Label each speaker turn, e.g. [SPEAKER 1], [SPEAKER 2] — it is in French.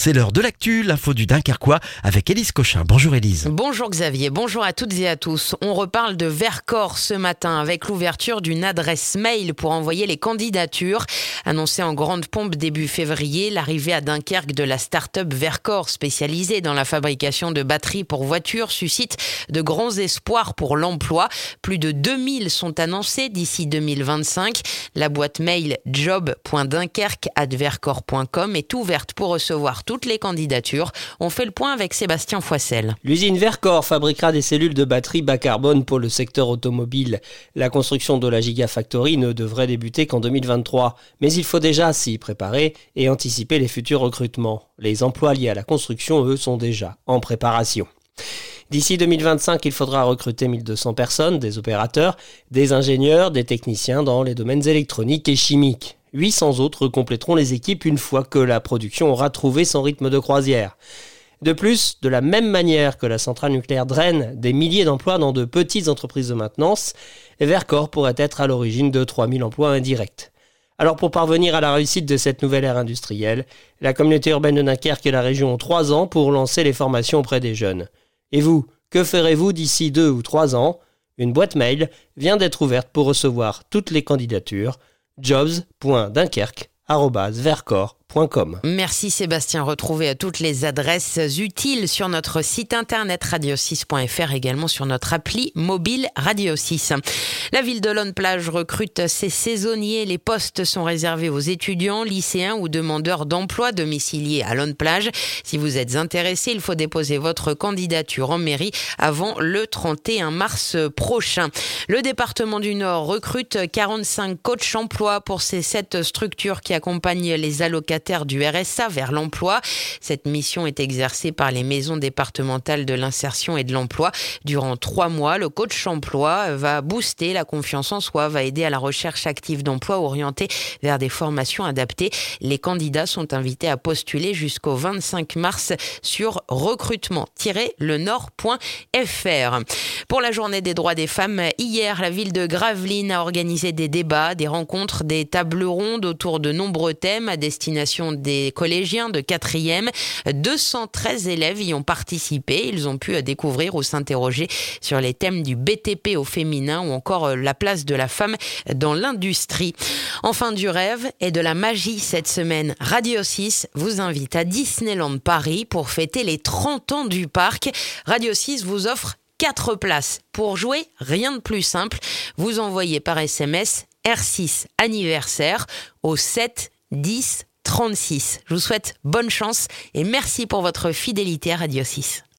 [SPEAKER 1] C'est l'heure de l'actu, l'info du Dunkerquois avec Élise Cochin. Bonjour Élise.
[SPEAKER 2] Bonjour Xavier, bonjour à toutes et à tous. On reparle de Vercors ce matin avec l'ouverture d'une adresse mail pour envoyer les candidatures. Annoncée en grande pompe début février, l'arrivée à Dunkerque de la start-up Vercors spécialisée dans la fabrication de batteries pour voitures suscite de grands espoirs pour l'emploi. Plus de 2000 sont annoncés d'ici 2025. La boîte mail job.dunkerque@vercors.com est ouverte pour recevoir toutes les candidatures. On fait le point avec Sébastien Foissel.
[SPEAKER 3] L'usine Vercors fabriquera des cellules de batterie bas carbone pour le secteur automobile. La construction de la Gigafactory ne devrait débuter qu'en 2023. Mais il faut déjà s'y préparer et anticiper les futurs recrutements. Les emplois liés à la construction, eux, sont déjà en préparation. D'ici 2025, il faudra recruter 1200 personnes, des opérateurs, des ingénieurs, des techniciens dans les domaines électroniques et chimiques. 800 autres compléteront les équipes une fois que la production aura trouvé son rythme de croisière. De plus, de la même manière que la centrale nucléaire draine des milliers d'emplois dans de petites entreprises de maintenance, Vercors pourrait être à l'origine de 3000 emplois indirects. Alors pour parvenir à la réussite de cette nouvelle ère industrielle, la communauté urbaine de Dunkerque et la région ont 3 ans pour lancer les formations auprès des jeunes. Et vous, que ferez-vous d'ici 2 ou 3 ans ? Une boîte mail vient d'être ouverte pour recevoir toutes les candidatures. jobs.dunkerque@vercors.com.
[SPEAKER 2] Merci Sébastien. Retrouvez toutes les adresses utiles sur notre site internet radio6.fr, également sur notre appli mobile Radio 6. La ville de Lonne-Plage recrute ses saisonniers. Les postes sont réservés aux étudiants, lycéens ou demandeurs d'emploi domiciliés à Lonne-Plage. Si vous êtes intéressé, il faut déposer votre candidature en mairie avant le 31 mars prochain. Le département du Nord recrute 45 coachs emploi pour ces 7 structures qui accompagnent les allocataires du RSA vers l'emploi. Cette mission est exercée par les maisons départementales de l'insertion et de l'emploi. Durant 3 mois, le coach emploi va booster la confiance en soi, va aider à la recherche active d'emploi orientée vers des formations adaptées. Les candidats sont invités à postuler jusqu'au 25 mars sur recrutement-lenord.fr. Pour la journée des droits des femmes, hier, la ville de Gravelines a organisé des débats, des rencontres, des tables rondes autour de nombreux thèmes à destination des collégiens de 4e. 213 élèves y ont participé. Ils ont pu découvrir ou s'interroger sur les thèmes du BTP au féminin ou encore la place de la femme dans l'industrie. Enfin, du rêve et de la magie cette semaine. Radio 6 vous invite à Disneyland Paris pour fêter les 30 ans du parc. Radio 6 vous offre 4 places. Pour jouer, rien de plus simple. Vous envoyez par SMS R6 anniversaire au 7 10 36. Je vous souhaite bonne chance et merci pour votre fidélité à Radio 6.